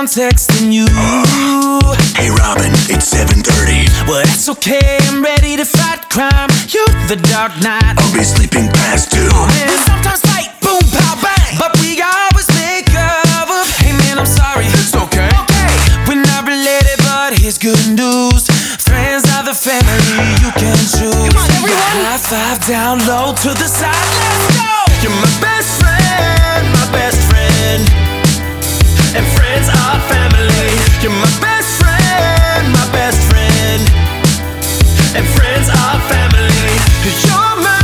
texting you. Hey Robin, it's 7:30. Well, that's okay, I'm ready to fight crime. You, the Dark Knight. I'll be sleeping past 2. Man, sometimes fight, boom, pow, bang. But we always make up. Hey man, I'm sorry. It's okay. Okay, we're not related, but here's good news. Friends are the family you can choose. Come on, everyone. High five down low to the side, let's go. You're my best friend, my best friend. And friends are family. You're my best friend, my best friend. And friends are family. You're my